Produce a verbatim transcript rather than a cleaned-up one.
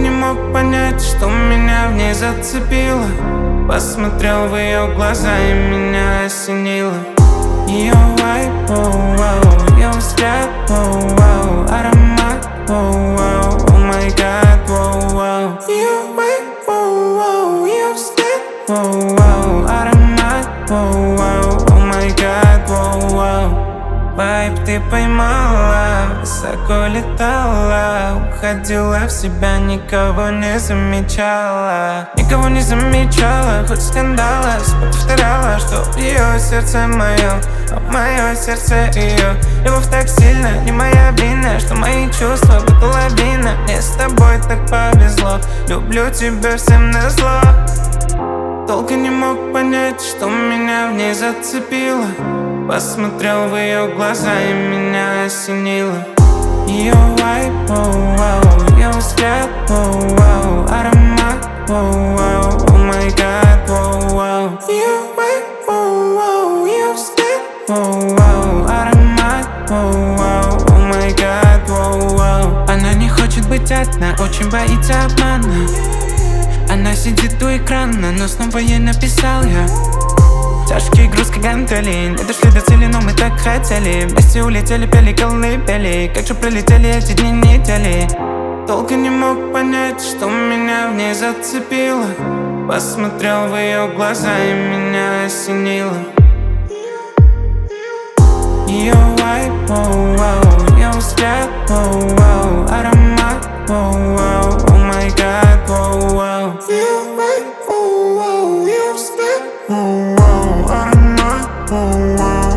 не мог понять, что меня в ней зацепило. Посмотрел в ее глаза и меня осенило. Ее вайб, оу, оу, ее взгляд, оу, оу, аромат, оу, оу, о май гад, оу, оу. Ее вайб, оу, оу, ее взгляд, оу, оу, аромат, оу, оу, о май гад, оу, оу. Вайб ты поймала, высоко летала, уходила в себя, никого не замечала. Никого не замечала, хоть скандала, повторяла, что ее сердце мое, а мое сердце ее. Любовь так сильно, не моя вина, что мои чувства будто лавина. Мне с тобой так повезло, люблю тебя всем назло. Долго не мог понять, что меня в ней зацепило. Посмотрел в ее глаза и меня осенило. Ее вайб, оу, оу, ее взгляд, оу, оу, аромат, оу, оу, о май гад, оу, оу. Ее вайб, оу, оу, ее взгляд, оу, оу, аромат, оу, оу, о май гад, оу, оу. Она не хочет быть одна, очень боится обмана. Она сидит у экрана, но снова ей написал я. Тяжкий груз, как гантели, не дошли до цели, но мы так хотели. Вместе улетели, пели колыбели, как же пролетели эти дни, недели. Долго не мог понять, что меня в ней зацепило. Посмотрел в ее глаза и меня осенило. Ее вайб, оу, оу, ее взгляд, оу, оу, аромат, оу, оу, о май гад, оу, оу. Ее вайб, оу, оу, ее взгляд, оу, оу, аромат, оу, оу.